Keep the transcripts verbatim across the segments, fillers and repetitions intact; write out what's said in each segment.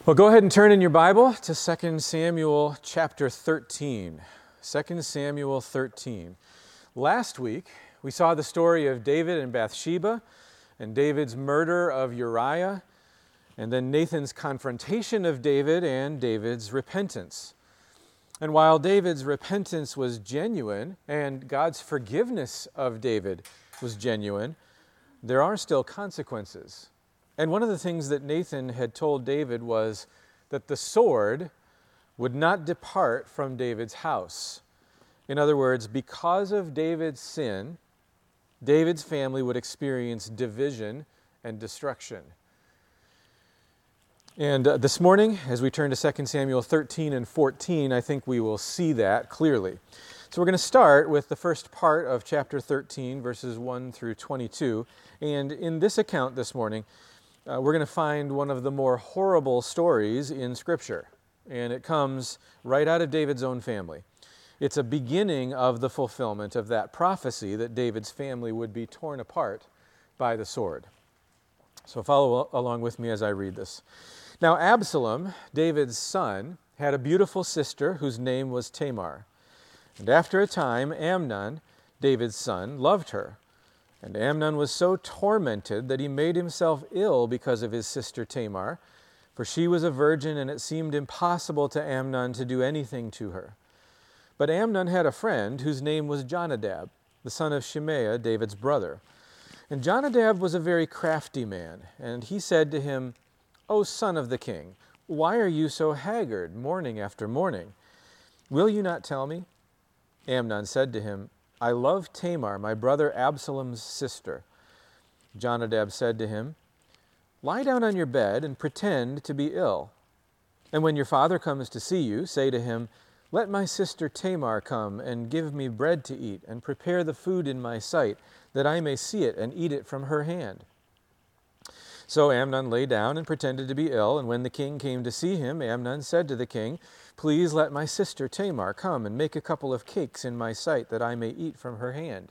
Well, go ahead and turn in your Bible to Second Samuel chapter thirteen. Second Samuel thirteen. Last week, we saw the story of David and Bathsheba, and David's murder of Uriah, and then Nathan's confrontation of David and David's repentance. And while David's repentance was genuine, and God's forgiveness of David was genuine, there are still consequences. And one of the things that Nathan had told David was that the sword would not depart from David's house. In other words, because of David's sin, David's family would experience division and destruction. And uh, this morning, as we turn to Second Samuel thirteen and fourteen, I think we will see that clearly. So we're going to start with the first part of chapter thirteen, verses one through twenty-two. And in this account this morning, Uh, we're going to find one of the more horrible stories in Scripture, and it comes right out of David's own family. It's a beginning of the fulfillment of that prophecy that David's family would be torn apart by the sword. So follow along with me as I read this. Now Absalom, David's son, had a beautiful sister whose name was Tamar. And after a time, Amnon, David's son, loved her. And Amnon was so tormented that he made himself ill because of his sister Tamar, for she was a virgin, and it seemed impossible to Amnon to do anything to her. But Amnon had a friend whose name was Jonadab, the son of Shimea, David's brother. And Jonadab was a very crafty man, and he said to him, "O son of the king, why are you so haggard morning after morning? Will you not tell me?" Amnon said to him, "I love Tamar, my brother Absalom's sister." Jonadab said to him, "Lie down on your bed and pretend to be ill. And when your father comes to see you, say to him, 'Let my sister Tamar come and give me bread to eat, and prepare the food in my sight, that I may see it and eat it from her hand.'" So Amnon lay down and pretended to be ill, and when the king came to see him, Amnon said to the king, "Please let my sister Tamar come and make a couple of cakes in my sight, that I may eat from her hand."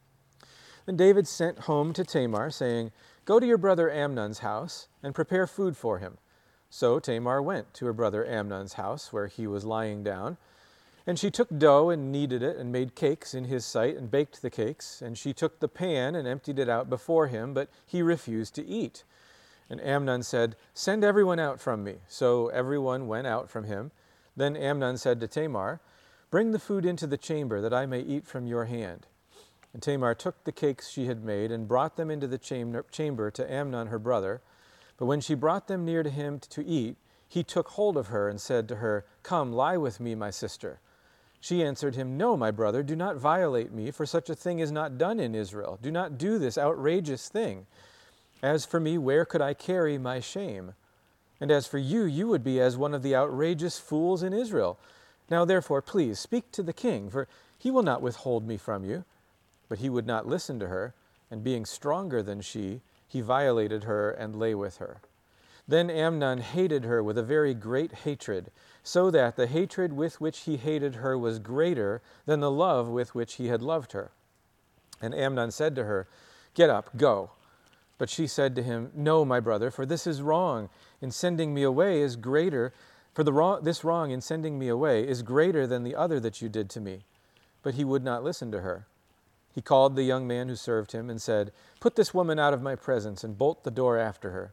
Then David sent home to Tamar, saying, "Go to your brother Amnon's house and prepare food for him." So Tamar went to her brother Amnon's house, where he was lying down. And she took dough and kneaded it and made cakes in his sight and baked the cakes. And she took the pan and emptied it out before him, but he refused to eat. And Amnon said, "Send everyone out from me." So everyone went out from him. Then Amnon said to Tamar, "Bring the food into the chamber, that I may eat from your hand." And Tamar took the cakes she had made and brought them into the chamber to Amnon her brother. But when she brought them near to him to eat, he took hold of her and said to her, "Come, lie with me, my sister." She answered him, "No, my brother, do not violate me, for such a thing is not done in Israel. Do not do this outrageous thing. As for me, where could I carry my shame? And as for you, you would be as one of the outrageous fools in Israel. Now therefore, please, speak to the king, for he will not withhold me from you." But he would not listen to her, and being stronger than she, he violated her and lay with her. Then Amnon hated her with a very great hatred, so that the hatred with which he hated her was greater than the love with which he had loved her. And Amnon said to her, "Get up, go." But she said to him, "No, my brother, for this is wrong in sending me away is greater, for the wrong, this wrong in sending me away is greater than the other that you did to me." But he would not listen to her. He called the young man who served him and said, "Put this woman out of my presence and bolt the door after her."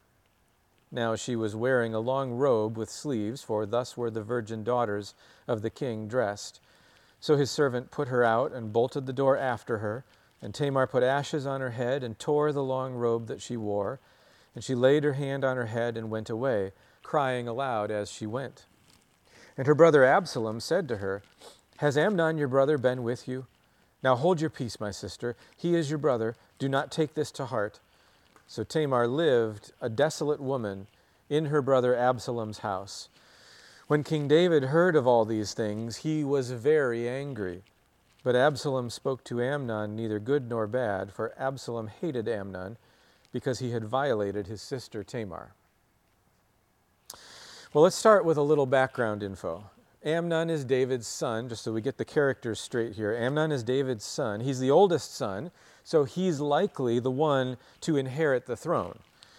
Now she was wearing a long robe with sleeves, for thus were the virgin daughters of the king dressed. So his servant put her out and bolted the door after her. And Tamar put ashes on her head and tore the long robe that she wore. And she laid her hand on her head and went away, crying aloud as she went. And her brother Absalom said to her, "Has Amnon your brother been with you? Now hold your peace, my sister. He is your brother. Do not take this to heart." So Tamar lived, a desolate woman, in her brother Absalom's house. When King David heard of all these things, he was very angry. But Absalom spoke to Amnon neither good nor bad, for Absalom hated Amnon because he had violated his sister Tamar. Well, let's start with a little background info. Amnon is David's son, just so we get the characters straight here. Amnon is David's son. He's the oldest son, so he's likely the one to inherit the throne.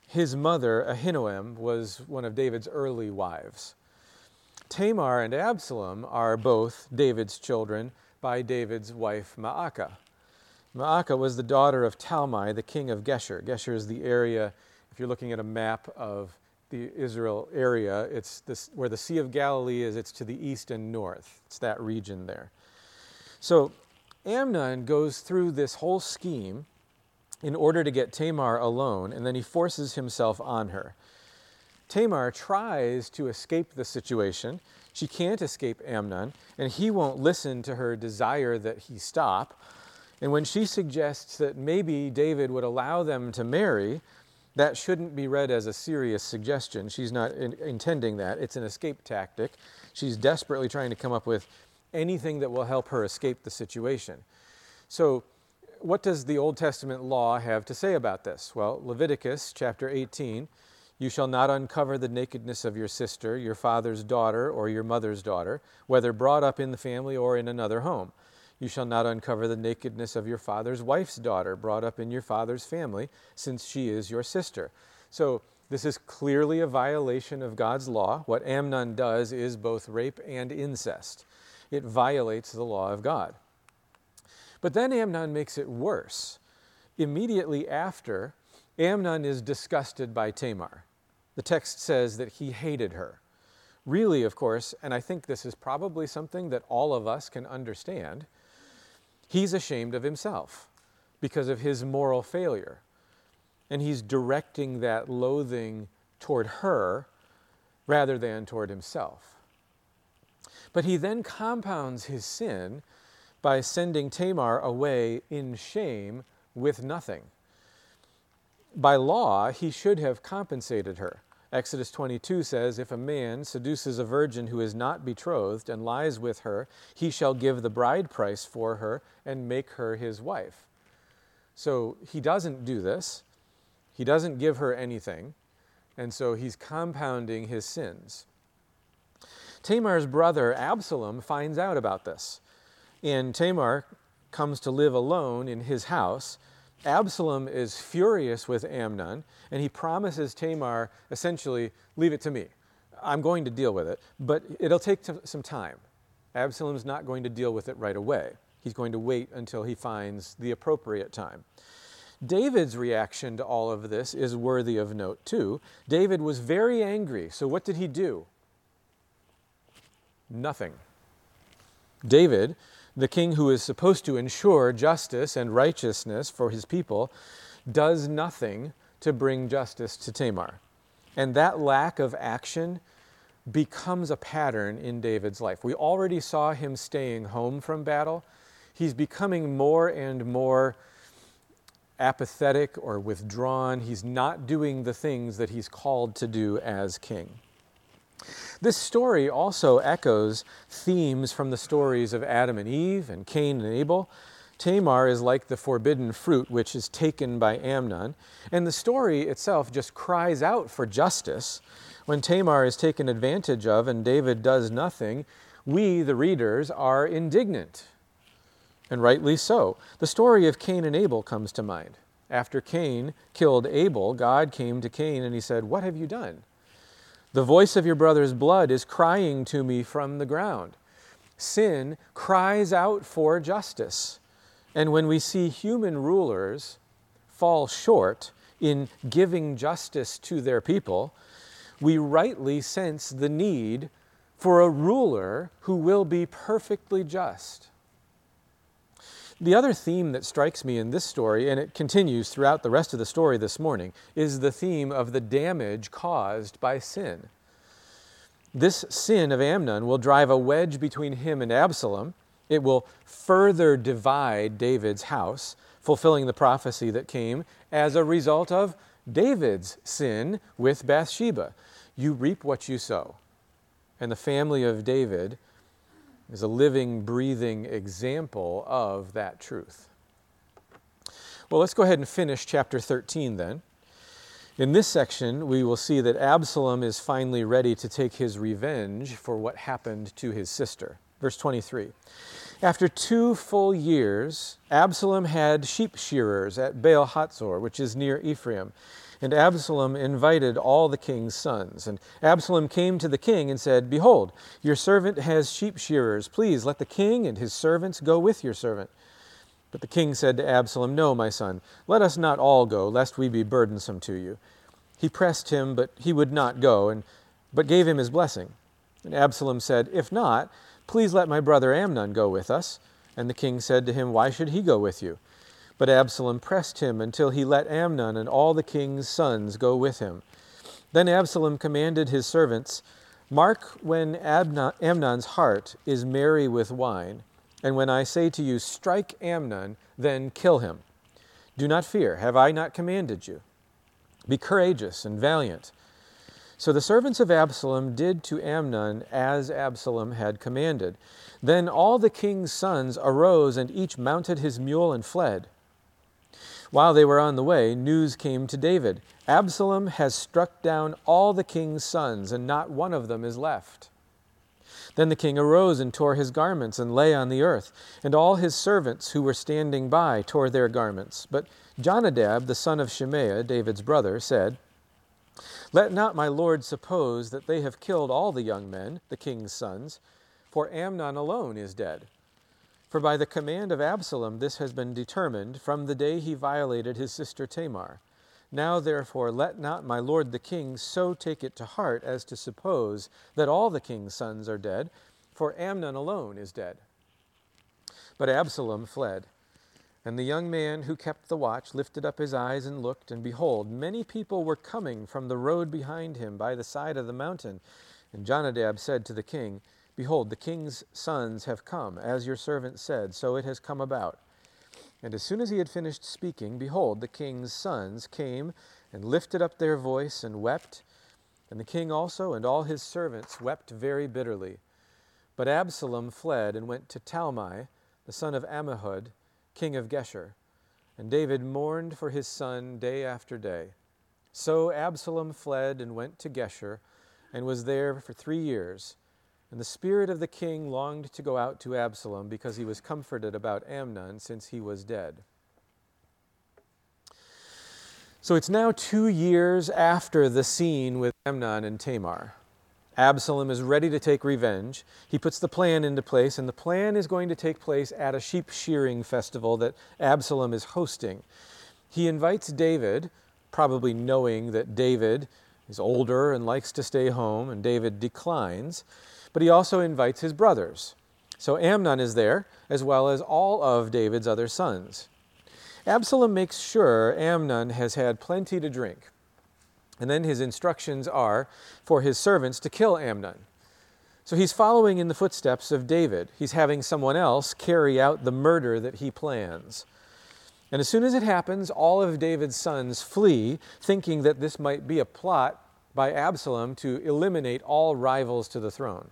his mother, Ahinoam, was one of David's early wives. Tamar and Absalom are both David's children by David's wife, Maacah. Maacah was the daughter of Talmai, the king of Geshur. Geshur is the area, if you're looking at a map of the Israel area, it's this, where the Sea of Galilee is, it's to the east and north. It's that region there. So Amnon goes through this whole scheme in order to get Tamar alone, and then he forces himself on her. Tamar tries to escape the situation. She can't escape Amnon, and he won't listen to her desire that he stop. And when she suggests that maybe David would allow them to marry, that shouldn't be read as a serious suggestion. She's not in, intending that. It's an escape tactic. She's desperately trying to come up with anything that will help her escape the situation. So what does the Old Testament law have to say about this? Well, Leviticus chapter eighteen, you shall not uncover the nakedness of your sister, your father's daughter, or your mother's daughter, whether brought up in the family or in another home. You shall not uncover the nakedness of your father's wife's daughter, brought up in your father's family, since she is your sister. So this is clearly a violation of God's law. What Amnon does is both rape and incest. It violates the law of God. But then Amnon makes it worse. Immediately after, Amnon is disgusted by Tamar. The text says that he hated her. Really, of course, and I think this is probably something that all of us can understand, he's ashamed of himself because of his moral failure. And he's directing that loathing toward her rather than toward himself. But he then compounds his sin by sending Tamar away in shame with nothing. By law, he should have compensated her. Exodus twenty-two says, if a man seduces a virgin who is not betrothed and lies with her, he shall give the bride price for her and make her his wife. So he doesn't do this. He doesn't give her anything. And so he's compounding his sins. Tamar's brother Absalom finds out about this. And Tamar comes to live alone in his house. Absalom is furious with Amnon, and he promises Tamar, essentially, leave it to me. I'm going to deal with it, but it'll take t- some time. Absalom's not going to deal with it right away. He's going to wait until he finds the appropriate time. David's reaction to all of this is worthy of note, too. David was very angry, so what did he do? Nothing. David, the king who is supposed to ensure justice and righteousness for his people, does nothing to bring justice to Tamar. And that lack of action becomes a pattern in David's life. We already saw him staying home from battle. He's becoming more and more apathetic or withdrawn. He's not doing the things that he's called to do as king. This story also echoes themes from the stories of Adam and Eve and Cain and Abel. Tamar is like the forbidden fruit which is taken by Amnon, and the story itself just cries out for justice. When Tamar is taken advantage of and David does nothing, we, the readers, are indignant, and rightly so. The story of Cain and Abel comes to mind. After Cain killed Abel, God came to Cain and he said, "What have you done? The voice of your brother's blood is crying to me from the ground." Sin cries out for justice. And when we see human rulers fall short in giving justice to their people, we rightly sense the need for a ruler who will be perfectly just. The other theme that strikes me in this story, and it continues throughout the rest of the story this morning, is the theme of the damage caused by sin. This sin of Amnon will drive a wedge between him and Absalom. It will further divide David's house, fulfilling the prophecy that came as a result of David's sin with Bathsheba. You reap what you sow. And the family of David is a living, breathing example of that truth. Well, let's go ahead and finish chapter thirteen then. In this section, we will see that Absalom is finally ready to take his revenge for what happened to his sister. Verse twenty-three. After two full years, Absalom had sheep shearers at Baal Hatzor, which is near Ephraim. And Absalom invited all the king's sons. And Absalom came to the king and said, "Behold, your servant has sheep shearers. Please let the king and his servants go with your servant." But the king said to Absalom, "No, my son, let us not all go, lest we be burdensome to you." He pressed him, but he would not go, and but gave him his blessing. And Absalom said, "If not, please let my brother Amnon go with us." And the king said to him, "Why should he go with you?" But Absalom pressed him until he let Amnon and all the king's sons go with him. Then Absalom commanded his servants, "Mark when Abna- Amnon's heart is merry with wine, and when I say to you, 'Strike Amnon,' then kill him. Do not fear, have I not commanded you? Be courageous and valiant." So the servants of Absalom did to Amnon as Absalom had commanded. Then all the king's sons arose, and each mounted his mule and fled. While they were on the way, news came to David, "Absalom has struck down all the king's sons, and not one of them is left." Then the king arose and tore his garments and lay on the earth, and all his servants who were standing by tore their garments. But Jonadab, the son of Shimea, David's brother, said, "Let not my lord suppose that they have killed all the young men, the king's sons, for Amnon alone is dead. For by the command of Absalom this has been determined from the day he violated his sister Tamar. Now therefore let not my lord the king so take it to heart as to suppose that all the king's sons are dead, for Amnon alone is dead." But Absalom fled. And the young man who kept the watch lifted up his eyes and looked, and behold, many people were coming from the road behind him by the side of the mountain. And Jonadab said to the king, "Behold, the king's sons have come, as your servant said, so it has come about." And as soon as he had finished speaking, behold, the king's sons came and lifted up their voice and wept. And the king also and all his servants wept very bitterly. But Absalom fled and went to Talmai, the son of Ammihud, king of Geshur. And David mourned for his son day after day. So Absalom fled and went to Geshur, and was there for three years. And the spirit of the king longed to go out to Absalom, because he was comforted about Amnon, since he was dead. So it's now two years after the scene with Amnon and Tamar. Absalom is ready to take revenge. He puts the plan into place, and the plan is going to take place at a sheep shearing festival that Absalom is hosting. He invites David, probably knowing that David is older and likes to stay home, and David declines. But he also invites his brothers. So Amnon is there, as well as all of David's other sons. Absalom makes sure Amnon has had plenty to drink. And then his instructions are for his servants to kill Amnon. So he's following in the footsteps of David. He's having someone else carry out the murder that he plans. And as soon as it happens, all of David's sons flee, thinking that this might be a plot by Absalom to eliminate all rivals to the throne.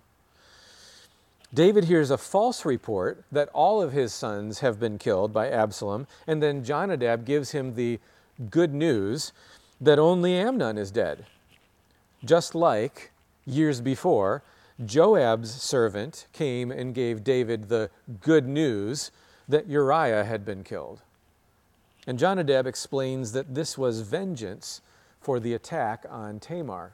David hears a false report that all of his sons have been killed by Absalom, and then Jonadab gives him the good news that only Amnon is dead. Just like years before, Joab's servant came and gave David the good news that Uriah had been killed. And Jonadab explains that this was vengeance for the attack on Tamar.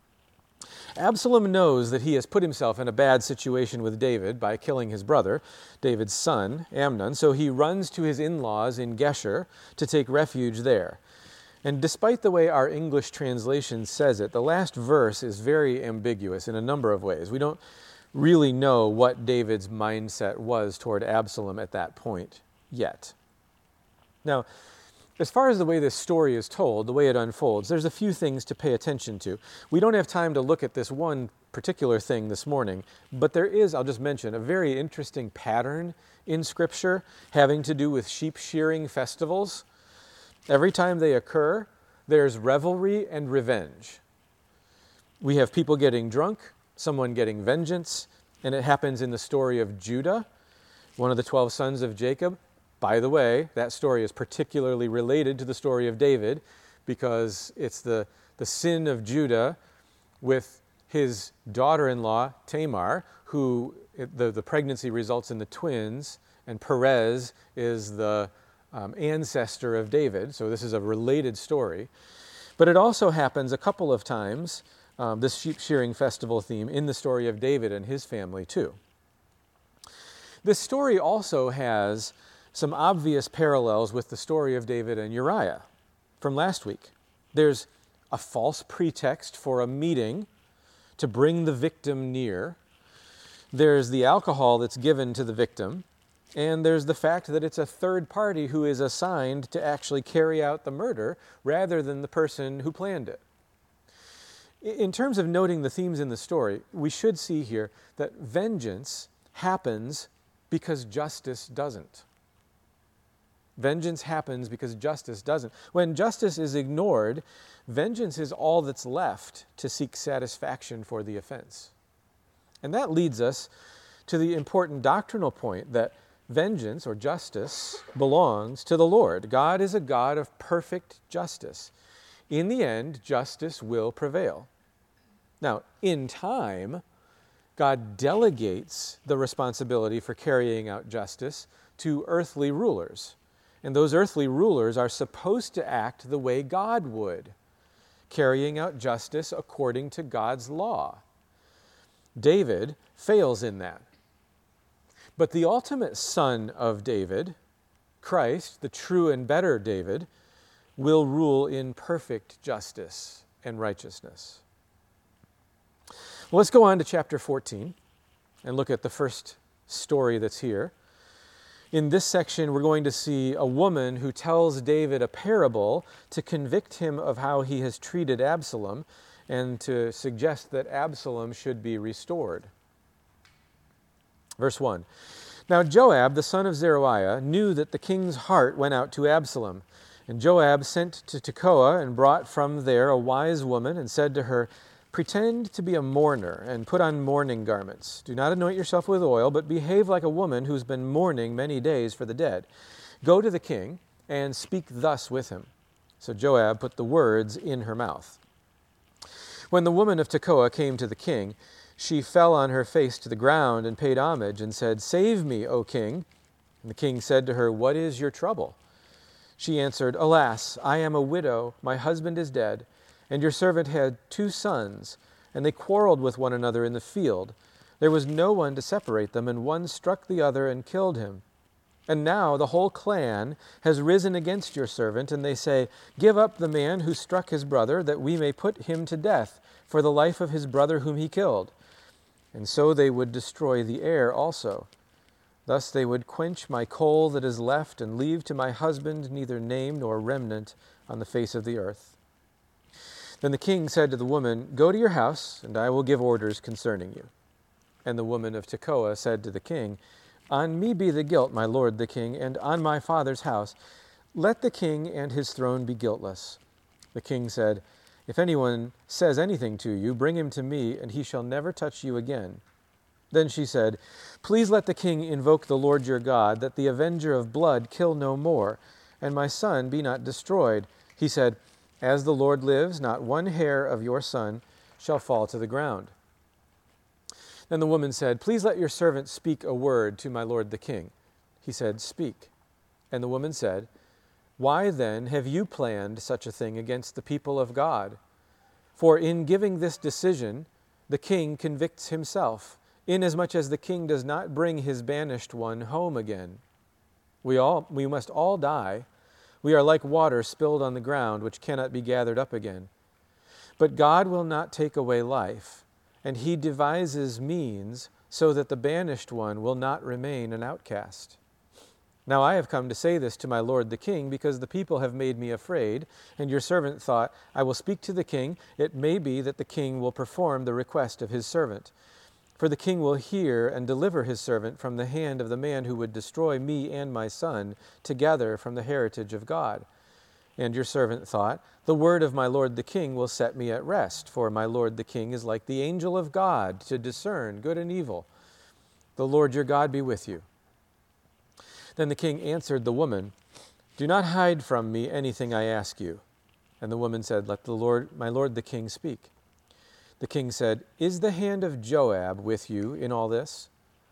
Absalom knows that he has put himself in a bad situation with David by killing his brother, David's son, Amnon, so he runs to his in-laws in Geshur to take refuge there. And despite the way our English translation says it, the last verse is very ambiguous in a number of ways. We don't really know what David's mindset was toward Absalom at that point yet. Now, as far as the way this story is told, the way it unfolds, there's a few things to pay attention to. We don't have time to look at this one particular thing this morning, but there is, I'll just mention, a very interesting pattern in Scripture having to do with sheep shearing festivals. Every time they occur, there's revelry and revenge. We have people getting drunk, someone getting vengeance, and it happens in the story of Judah, one of the twelve sons of Jacob. By the way, that story is particularly related to the story of David, because it's the, the sin of Judah with his daughter-in-law, Tamar, who it, the, the pregnancy results in the twins, and Perez is the Um, ancestor of David, so this is a related story. But it also happens a couple of times, um, this sheep shearing festival theme, in the story of David and his family too. This story also has some obvious parallels with the story of David and Uriah from last week. There's a false pretext for a meeting to bring the victim near. There's the alcohol that's given to the victim. And there's the fact that it's a third party who is assigned to actually carry out the murder rather than the person who planned it. In terms of noting the themes in the story, we should see here that vengeance happens because justice doesn't. Vengeance happens because justice doesn't. When justice is ignored, vengeance is all that's left to seek satisfaction for the offense. And that leads us to the important doctrinal point that vengeance or justice belongs to the Lord. God is a God of perfect justice. In the end, justice will prevail. Now, in time, God delegates the responsibility for carrying out justice to earthly rulers. And those earthly rulers are supposed to act the way God would, carrying out justice according to God's law. David fails in that. But the ultimate son of David, Christ, the true and better David, will rule in perfect justice and righteousness. Well, let's go on to chapter fourteen and look at the first story that's here. In this section, we're going to see a woman who tells David a parable to convict him of how he has treated Absalom and to suggest that Absalom should be restored. Verse one, Now Joab, the son of Zeruiah, knew that the king's heart went out to Absalom. And Joab sent to Tekoa and brought from there a wise woman and said to her, Pretend to be a mourner and put on mourning garments. Do not anoint yourself with oil, but behave like a woman who's been mourning many days for the dead. Go to the king and speak thus with him. So Joab put the words in her mouth. When the woman of Tekoa came to the king, she fell on her face to the ground and paid homage and said, Save me, O king. And the king said to her, What is your trouble? She answered, Alas, I am a widow, my husband is dead, and your servant had two sons, and they quarreled with one another in the field. There was no one to separate them, and one struck the other and killed him. And now the whole clan has risen against your servant, and they say, Give up the man who struck his brother, that we may put him to death for the life of his brother whom he killed. And so they would destroy the heir also. Thus they would quench my coal that is left, and leave to my husband neither name nor remnant on the face of the earth. Then the king said to the woman, Go to your house, and I will give orders concerning you. And the woman of Tekoa said to the king, On me be the guilt, my lord the king, and on my father's house. Let the king and his throne be guiltless. The king said, If anyone says anything to you, bring him to me, and he shall never touch you again. Then she said, Please let the king invoke the Lord your God, that the avenger of blood kill no more, and my son be not destroyed. He said, As the Lord lives, not one hair of your son shall fall to the ground. Then the woman said, Please let your servant speak a word to my lord the king. He said, Speak. And the woman said, Why then have you planned such a thing against the people of God? For in giving this decision, the king convicts himself, inasmuch as the king does not bring his banished one home again. We all, we must all die. We are like water spilled on the ground, which cannot be gathered up again. But God will not take away life, and he devises means so that the banished one will not remain an outcast. Now I have come to say this to my lord the king, because the people have made me afraid, and your servant thought, I will speak to the king. It may be that the king will perform the request of his servant. For the king will hear and deliver his servant from the hand of the man who would destroy me and my son together from the heritage of God. And your servant thought, The word of my lord the king will set me at rest, for my lord the king is like the angel of God to discern good and evil. The Lord your God be with you. Then the king answered the woman, Do not hide from me anything I ask you. And the woman said, Let the Lord, my lord the king speak. The king said, Is the hand of Joab with you in all this?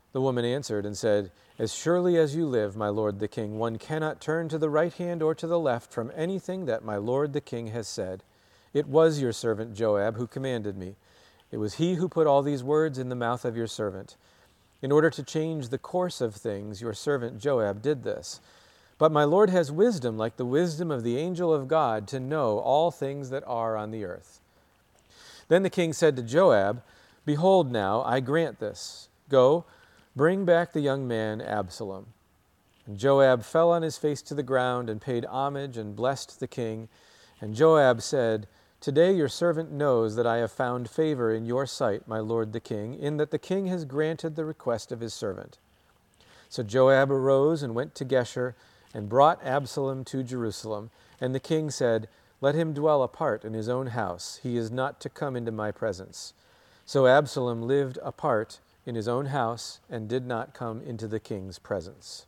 The woman answered and said, "As surely as you live, my lord the king, one cannot turn to the right hand or to the left from anything that my lord the king has said. It was your servant Joab who commanded me. It was he who put all these words in the mouth of your servant. In order to change the course of things, your servant Joab did this. But my Lord has wisdom like the wisdom of the angel of God to know all things that are on the earth." Then the king said to Joab, "Behold now, I grant this. Go, bring back the young man Absalom." And Joab fell on his face to the ground and paid homage and blessed the king. And Joab said, "Today your servant knows that I have found favor in your sight, my lord the king, in that the king has granted the request of his servant." So Joab arose and went to Geshur and brought Absalom to Jerusalem. And the king said, "Let him dwell apart in his own house. He is not to come into my presence." So Absalom lived apart in his own house and did not come into the king's presence.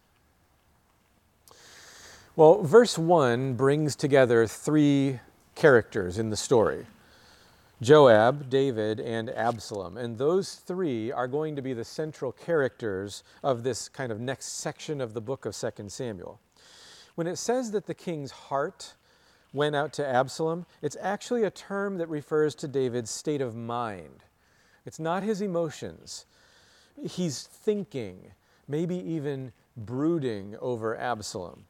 Well, verse one brings together three characters in the story: Joab, David, and Absalom. And those three are going to be the central characters of this kind of next section of the book of Second Samuel. When it says that the king's heart went out to Absalom, it's actually a term that refers to David's state of mind. It's not his emotions. He's thinking, maybe even brooding over Absalom.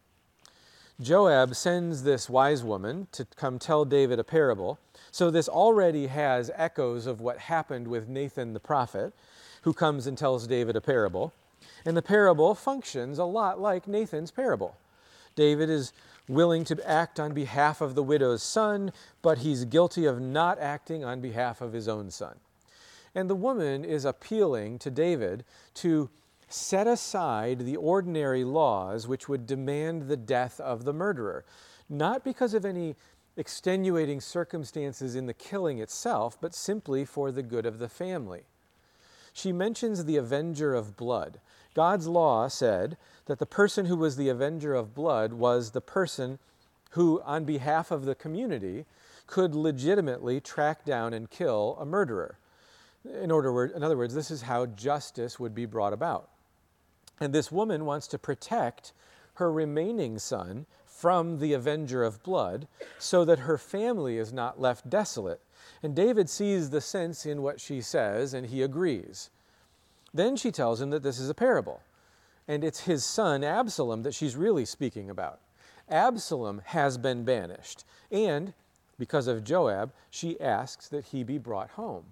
Joab sends this wise woman to come tell David a parable. So this already has echoes of what happened with Nathan the prophet, who comes and tells David a parable. And the parable functions a lot like Nathan's parable. David is willing to act on behalf of the widow's son, but he's guilty of not acting on behalf of his own son. And the woman is appealing to David to set aside the ordinary laws which would demand the death of the murderer, not because of any extenuating circumstances in the killing itself, but simply for the good of the family. She mentions the avenger of blood. God's law said that the person who was the avenger of blood was the person who, on behalf of the community, could legitimately track down and kill a murderer. In, order, in other words, this is how justice would be brought about. And this woman wants to protect her remaining son from the avenger of blood so that her family is not left desolate. And David sees the sense in what she says, and he agrees. Then she tells him that this is a parable, and it's his son Absalom that she's really speaking about. Absalom has been banished, and because of Joab, she asks that he be brought home.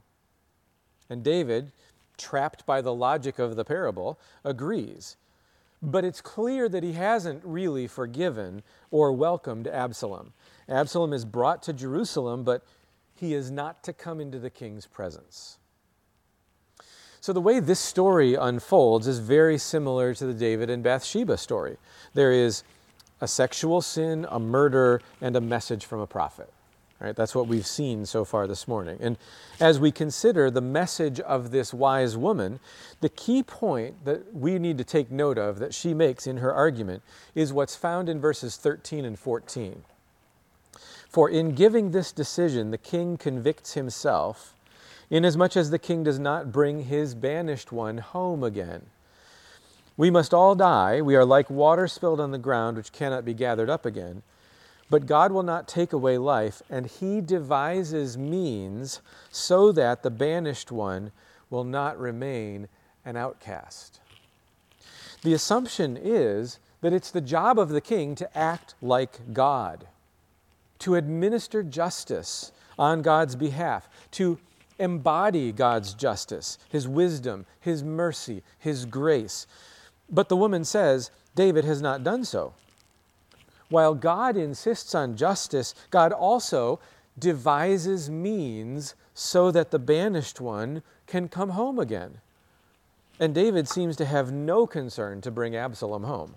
And David, trapped by the logic of the parable, agrees. But it's clear that he hasn't really forgiven or welcomed Absalom. Absalom is brought to Jerusalem, but he is not to come into the king's presence. So the way this story unfolds is very similar to the David and Bathsheba story. There is a sexual sin, a murder, and a message from a prophet. Right? That's what we've seen so far this morning. And as we consider the message of this wise woman, the key point that we need to take note of that she makes in her argument is what's found in verses thirteen and fourteen. For in giving this decision, the king convicts himself, inasmuch as the king does not bring his banished one home again. We must all die. We are like water spilled on the ground, which cannot be gathered up again. But God will not take away life, and he devises means so that the banished one will not remain an outcast. The assumption is that it's the job of the king to act like God, to administer justice on God's behalf, to embody God's justice, his wisdom, his mercy, his grace. But the woman says, David has not done so. While God insists on justice, God also devises means so that the banished one can come home again. And David seems to have no concern to bring Absalom home.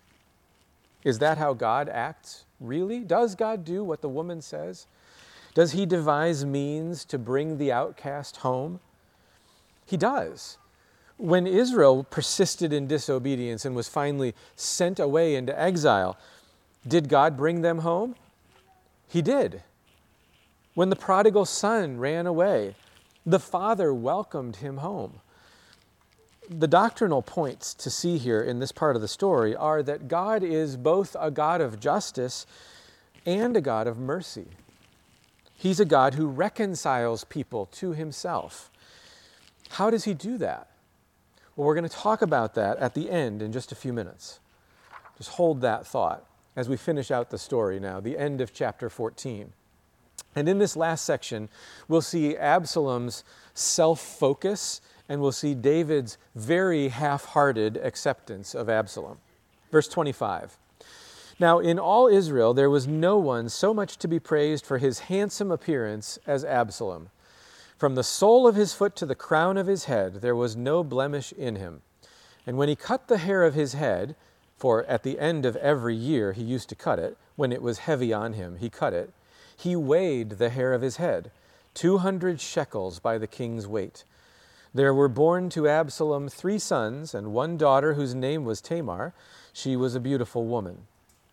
Is that how God acts? Really? Does God do what the woman says? Does he devise means to bring the outcast home? He does. When Israel persisted in disobedience and was finally sent away into exile, did God bring them home? He did. When the prodigal son ran away, the father welcomed him home. the doctrinal points to see here in this part of the story are that God is both a God of justice and a God of mercy. He's a God who reconciles people to himself. How does he do that? Well, we're going to talk about that at the end in just a few minutes. Just hold that thought as we finish out the story now, the end of chapter fourteen. And in this last section, we'll see Absalom's self-focus, and we'll see David's very half-hearted acceptance of Absalom. Verse twenty-five. Now in all Israel there was no one so much to be praised for his handsome appearance as Absalom. From the sole of his foot to the crown of his head there was no blemish in him. And when he cut the hair of his head, for at the end of every year he used to cut it, when it was heavy on him he cut it, he weighed the hair of his head, two hundred shekels by the king's weight. There were born to Absalom three sons and one daughter whose name was Tamar. She was a beautiful woman.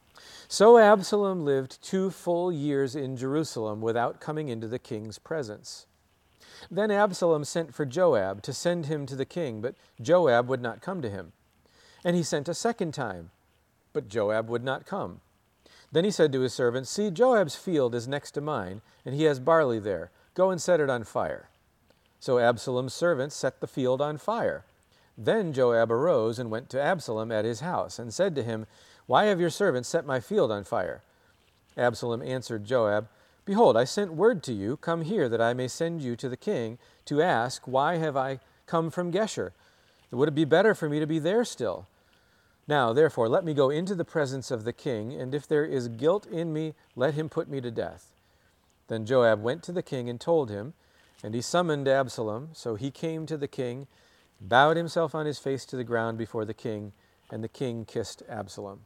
So Absalom lived two full years in Jerusalem without coming into the king's presence. Then Absalom sent for Joab to send him to the king, but Joab would not come to him. And he sent a second time, but Joab would not come. Then he said to his servants, "See, Joab's field is next to mine, and he has barley there. Go and set it on fire." So Absalom's servants set the field on fire. Then Joab arose and went to Absalom at his house, and said to him, "Why have your servants set my field on fire?" Absalom answered Joab, "Behold, I sent word to you, come here that I may send you to the king, to ask, why have I come from Geshur? Would it be better for me to be there still? Now, therefore, let me go into the presence of the king, and if there is guilt in me, let him put me to death." Then Joab went to the king and told him, and he summoned Absalom. So he came to the king, bowed himself on his face to the ground before the king, and the king kissed Absalom.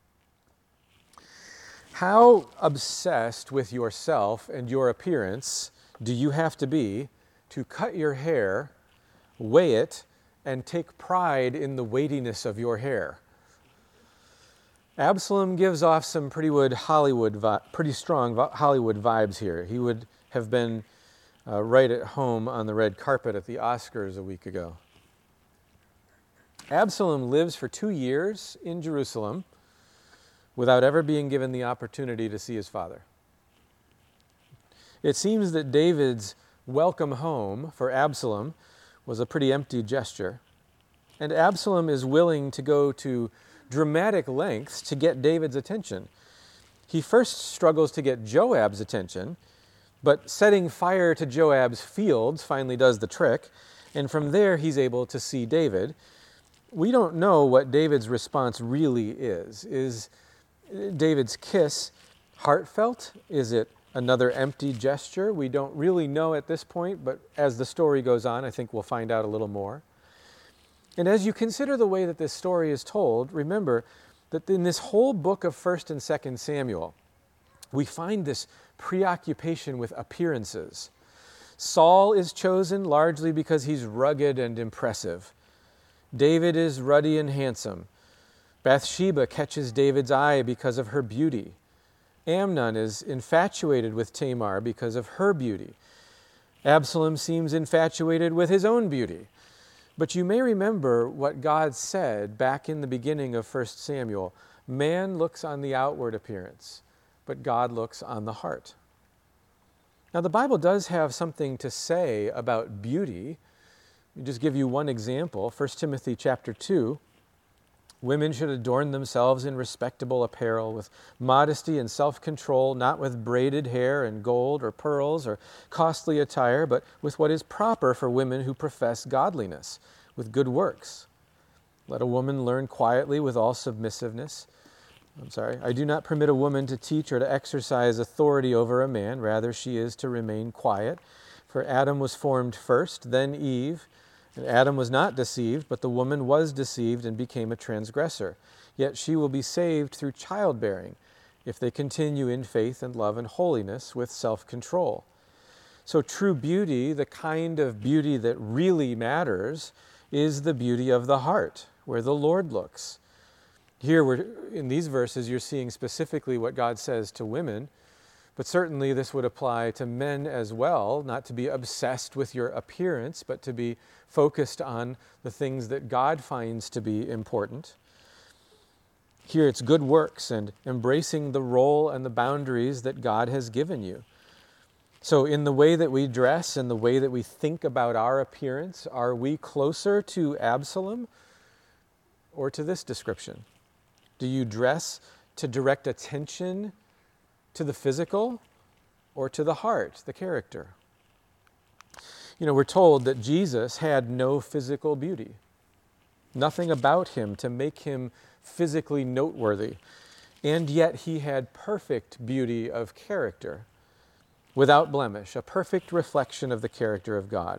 How obsessed with yourself and your appearance do you have to be to cut your hair, weigh it, and take pride in the weightiness of your hair? Absalom gives off some pretty would Hollywood, pretty strong Hollywood vibes here. He would have been uh, right at home on the red carpet at the Oscars a week ago. Absalom lives for two years in Jerusalem without ever being given the opportunity to see his father. It seems that David's welcome home for Absalom was a pretty empty gesture, and Absalom is willing to go to dramatic lengths to get David's attention. He first struggles to get Joab's attention, but setting fire to Joab's fields finally does the trick, and from there he's able to see David. We don't know what David's response really is. Is David's kiss heartfelt? Is it another empty gesture? We don't really know at this point, but as the story goes on, I think we'll find out a little more. And as you consider the way that this story is told, remember that in this whole book of First and Second Samuel, we find this preoccupation with appearances. Saul is chosen largely because he's rugged and impressive. David is ruddy and handsome. Bathsheba catches David's eye because of her beauty. Amnon is infatuated with Tamar because of her beauty. Absalom seems infatuated with his own beauty. But you may remember what God said back in the beginning of First Samuel. Man looks on the outward appearance, but God looks on the heart. Now the Bible does have something to say about beauty. Let me just give you one example. First Timothy chapter two. Women should adorn themselves in respectable apparel, with modesty and self-control, not with braided hair and gold or pearls or costly attire, but with what is proper for women who profess godliness, with good works. Let a woman learn quietly with all submissiveness. I'm sorry. I do not permit a woman to teach or to exercise authority over a man. Rather, she is to remain quiet. For Adam was formed first, then Eve. And Adam was not deceived, but the woman was deceived and became a transgressor. Yet she will be saved through childbearing, if they continue in faith and love and holiness with self-control. So true beauty, the kind of beauty that really matters, is the beauty of the heart, where the Lord looks. Here, we're, in these verses, you're seeing specifically what God says to women. But certainly this would apply to men as well, not to be obsessed with your appearance, but to be focused on the things that God finds to be important. Here it's good works and embracing the role and the boundaries that God has given you. So in the way that we dress and the way that we think about our appearance, are we closer to Absalom or to this description? Do you dress to direct attention to the physical or to the heart, the character? You know, we're told that Jesus had no physical beauty, nothing about him to make him physically noteworthy, and yet he had perfect beauty of character, without blemish, a perfect reflection of the character of God.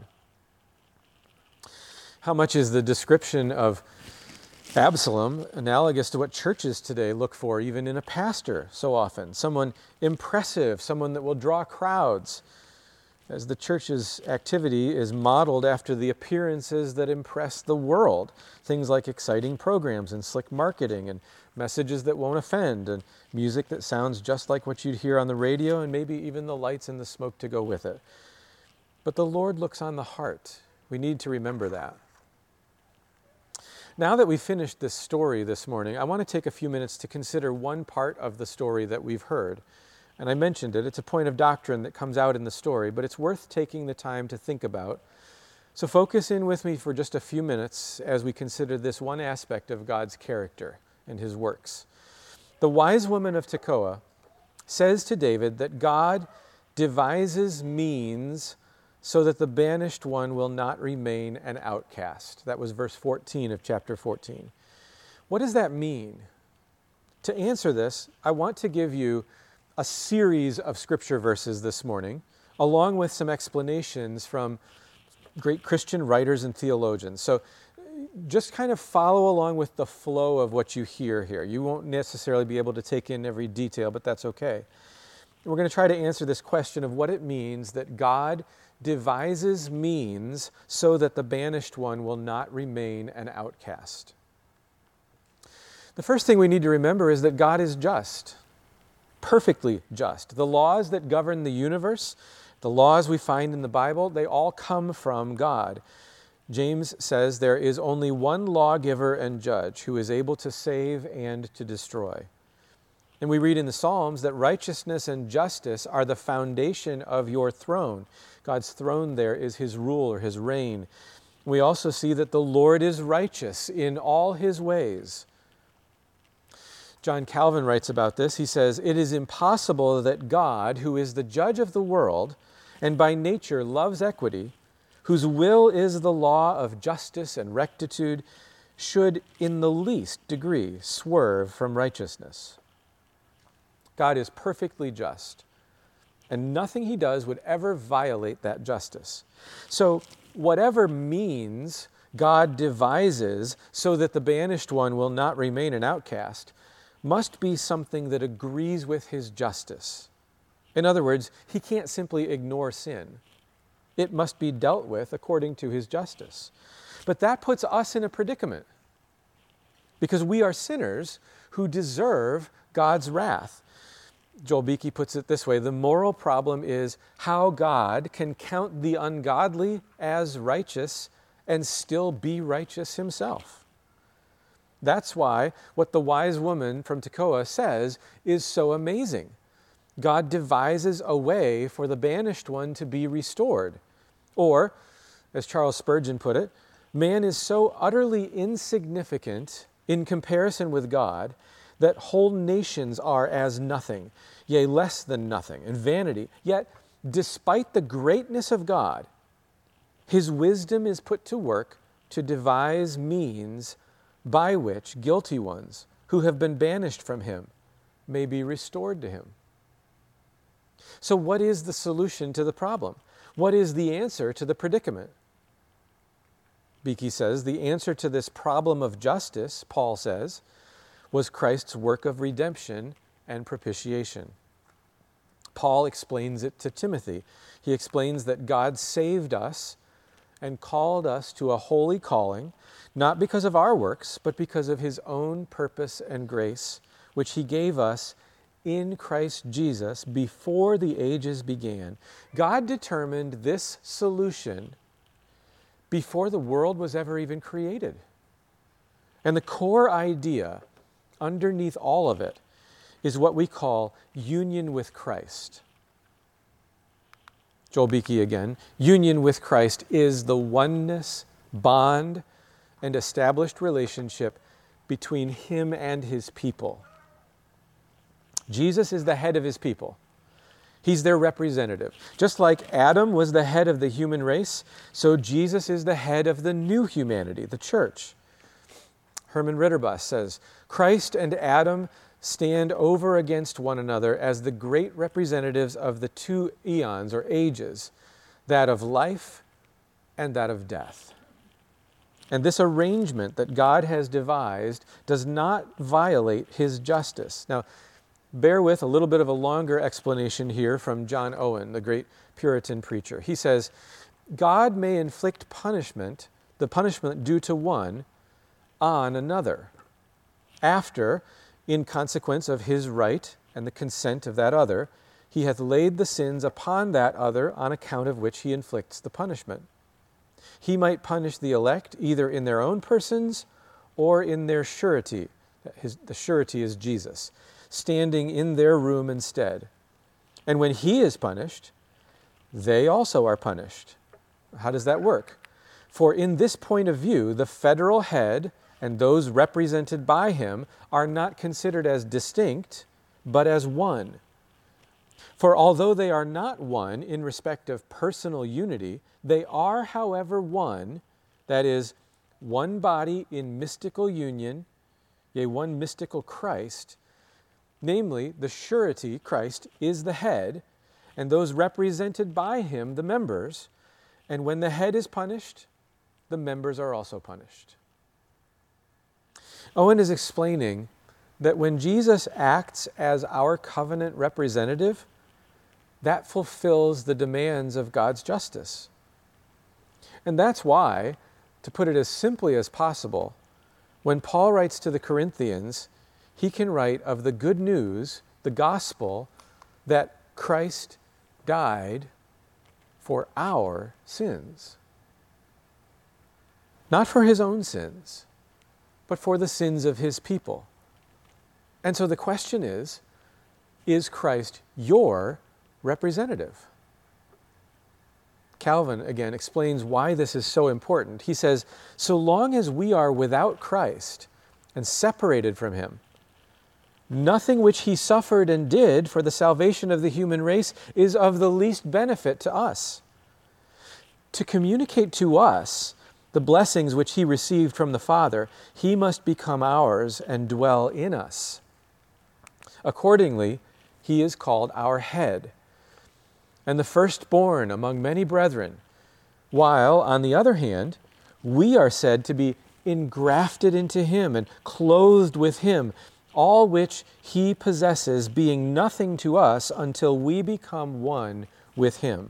How much is the description of Absalom analogous to what churches today look for, even in a pastor so often? Someone impressive, someone that will draw crowds, as the church's activity is modeled after the appearances that impress the world. Things like exciting programs and slick marketing and messages that won't offend and music that sounds just like what you'd hear on the radio and maybe even the lights and the smoke to go with it. But the Lord looks on the heart. We need to remember that. Now that we've finished this story this morning, I want to take a few minutes to consider one part of the story that we've heard. And I mentioned it. It's a point of doctrine that comes out in the story, but it's worth taking the time to think about. So focus in with me for just a few minutes as we consider this one aspect of God's character and his works. The wise woman of Tekoa says to David that God devises means so that the banished one will not remain an outcast. That was verse fourteen of chapter fourteen. What does that mean? To answer this, I want to give you a series of scripture verses this morning, along with some explanations from great Christian writers and theologians. So just kind of follow along with the flow of what you hear here. You won't necessarily be able to take in every detail, but that's okay. We're going to try to answer this question of what it means that God devises means so that the banished one will not remain an outcast. The first thing we need to remember is that God is just. Perfectly just. The laws that govern the universe, the laws we find in the Bible, they all come from God. James says there is only one lawgiver and judge who is able to save and to destroy. And we read in the Psalms that righteousness and justice are the foundation of your throne. God's throne there is his rule or his reign. We also see that the Lord is righteous in all his ways. John Calvin writes about this. He says, "It is impossible that God, who is the judge of the world, and by nature loves equity, whose will is the law of justice and rectitude, should in the least degree swerve from righteousness." God is perfectly just, and nothing he does would ever violate that justice. So whatever means God devises so that the banished one will not remain an outcast must be something that agrees with his justice. In other words, he can't simply ignore sin. It must be dealt with according to his justice. But that puts us in a predicament because we are sinners who deserve God's wrath. Joel Beeke puts it this way: the moral problem is how God can count the ungodly as righteous and still be righteous himself. That's why what the wise woman from Tekoa says is so amazing. God devises a way for the banished one to be restored. Or, as Charles Spurgeon put it, man is so utterly insignificant in comparison with God that whole nations are as nothing, yea, less than nothing, and vanity. Yet, despite the greatness of God, his wisdom is put to work to devise means by which guilty ones who have been banished from him may be restored to him. So what is the solution to the problem? What is the answer to the predicament? Beeke says the answer to this problem of justice, Paul says, was Christ's work of redemption and propitiation. Paul explains it to Timothy. He explains that God saved us and called us to a holy calling, not because of our works, but because of his own purpose and grace, which he gave us in Christ Jesus before the ages began. God determined this solution before the world was ever even created. And the core idea underneath all of it is what we call union with Christ. Joel Beeke again. Union with Christ is the oneness, bond, and established relationship between Him and His people. Jesus is the head of His people. He's their representative. Just like Adam was the head of the human race, so Jesus is the head of the new humanity, the church. Herman Ritterbus says, Christ and Adam stand over against one another as the great representatives of the two eons or ages, that of life and that of death. And this arrangement that God has devised does not violate His justice. Now, bear with a little bit of a longer explanation here from John Owen, the great Puritan preacher. He says, God may inflict punishment, the punishment due to one, on another, after, in consequence of his right and the consent of that other, he hath laid the sins upon that other on account of which he inflicts the punishment. He might punish the elect either in their own persons or in their surety. His, the surety is Jesus, standing in their room instead. And when he is punished, they also are punished. How does that work? For in this point of view, the federal head and those represented by him are not considered as distinct, but as one. For although they are not one in respect of personal unity, they are, however, one, that is, one body in mystical union, yea, one mystical Christ, namely, the surety, Christ, is the head, and those represented by him, the members, and when the head is punished, the members are also punished. Owen is explaining that when Jesus acts as our covenant representative, that fulfills the demands of God's justice. And that's why, to put it as simply as possible, when Paul writes to the Corinthians, he can write of the good news, the gospel, that Christ died for our sins. Not for his own sins, but for the sins of his people. And so the question is, is Christ your representative? Calvin, again, explains why this is so important. He says, so long as we are without Christ and separated from him, nothing which he suffered and did for the salvation of the human race is of the least benefit to us. To communicate to us the blessings which he received from the Father, he must become ours and dwell in us. Accordingly, he is called our head, and the firstborn among many brethren, while, on the other hand, we are said to be engrafted into him and clothed with him, all which he possesses, being nothing to us until we become one with him.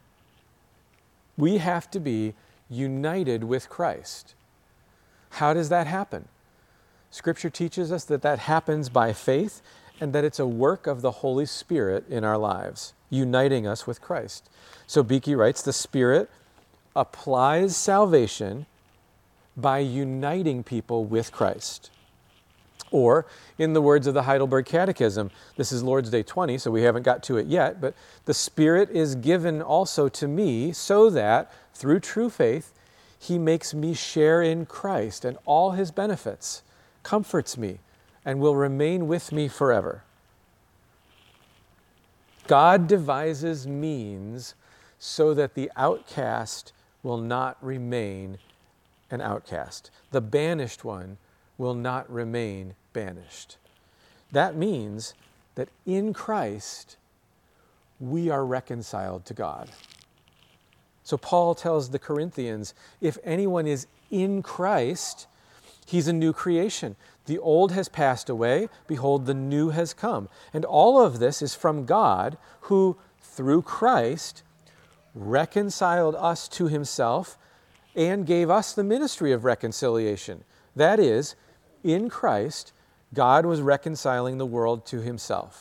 We have to be united with Christ. How does that happen? Scripture teaches us that that happens by faith and that it's a work of the Holy Spirit in our lives, uniting us with Christ. So Beeke writes, the Spirit applies salvation by uniting people with Christ. Or, in the words of the Heidelberg Catechism, this is Lord's Day twenty, so we haven't got to it yet, but the Spirit is given also to me so that, through true faith, he makes me share in Christ and all his benefits, comforts me, and will remain with me forever. God devises means so that the outcast will not remain an outcast. The banished one will not remain banished. That means that in Christ, we are reconciled to God. So Paul tells the Corinthians, if anyone is in Christ, he's a new creation. The old has passed away, behold, the new has come. And all of this is from God, who, through Christ, reconciled us to himself and gave us the ministry of reconciliation. That is, in Christ, God was reconciling the world to himself.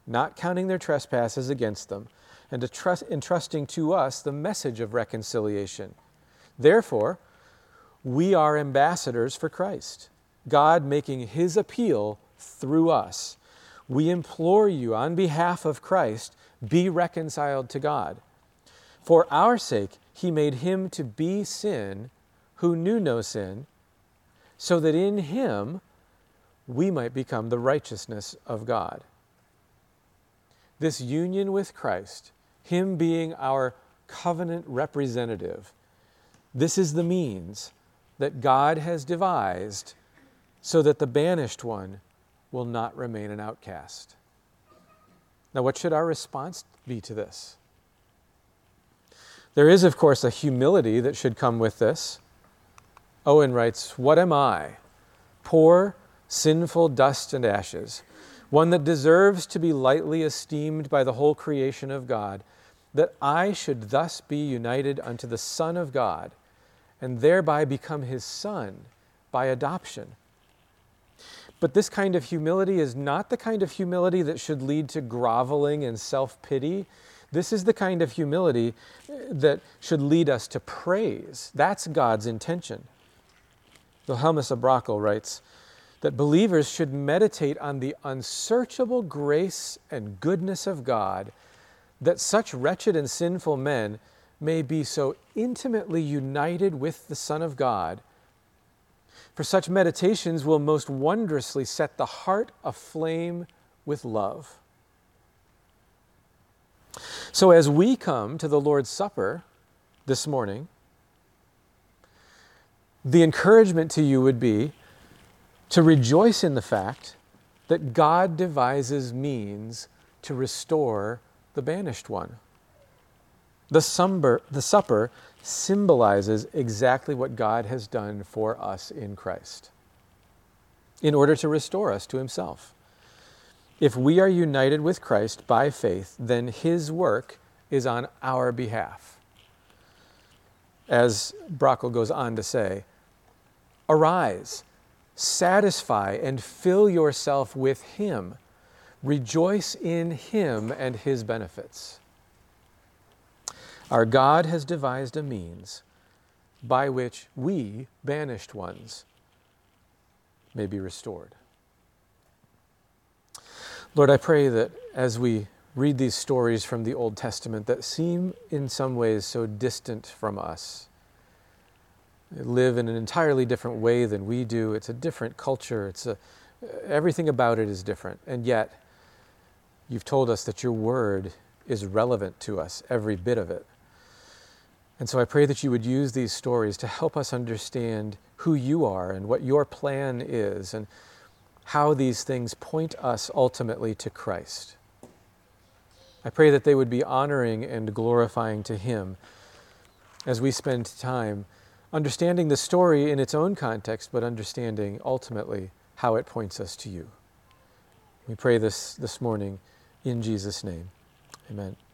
not counting their trespasses against them, and to trust, entrusting to us the message of reconciliation. Therefore, we are ambassadors for Christ, God making his appeal through us. We implore you on behalf of Christ, be reconciled to God. For our sake, he made him to be sin who knew no sin, so that in him we might become the righteousness of God. This union with Christ, him being our covenant representative, this is the means that God has devised so that the banished one will not remain an outcast. Now, what should our response be to this? There is, of course, a humility that should come with this. Owen writes, "What am I? Poor, sinful dust and ashes, one that deserves to be lightly esteemed by the whole creation of God, that I should thus be united unto the Son of God, and thereby become his son by adoption." But this kind of humility is not the kind of humility that should lead to groveling and self-pity. This is the kind of humility that should lead us to praise. That's God's intention. Wilhelmus à Brakel writes that believers should meditate on the unsearchable grace and goodness of God, that such wretched and sinful men may be so intimately united with the Son of God. For such meditations will most wondrously set the heart aflame with love. So as we come to the Lord's Supper this morning, the encouragement to you would be to rejoice in the fact that God devises means to restore the banished one. The, sumber, the supper symbolizes exactly what God has done for us in Christ in order to restore us to himself. If we are united with Christ by faith, then his work is on our behalf. As Brakel goes on to say, "Arise, satisfy and fill yourself with him. Rejoice in him and his benefits." Our God has devised a means by which we, banished ones, may be restored. Lord, I pray that as we read these stories from the Old Testament that seem in some ways so distant from us, they live in an entirely different way than we do. It's a different culture. It's a, everything about it is different. And yet, you've told us that your word is relevant to us, every bit of it. And so I pray that you would use these stories to help us understand who you are and what your plan is and how these things point us ultimately to Christ. I pray that they would be honoring and glorifying to him as we spend time understanding the story in its own context, but understanding ultimately how it points us to you. We pray this this morning in Jesus' name. Amen.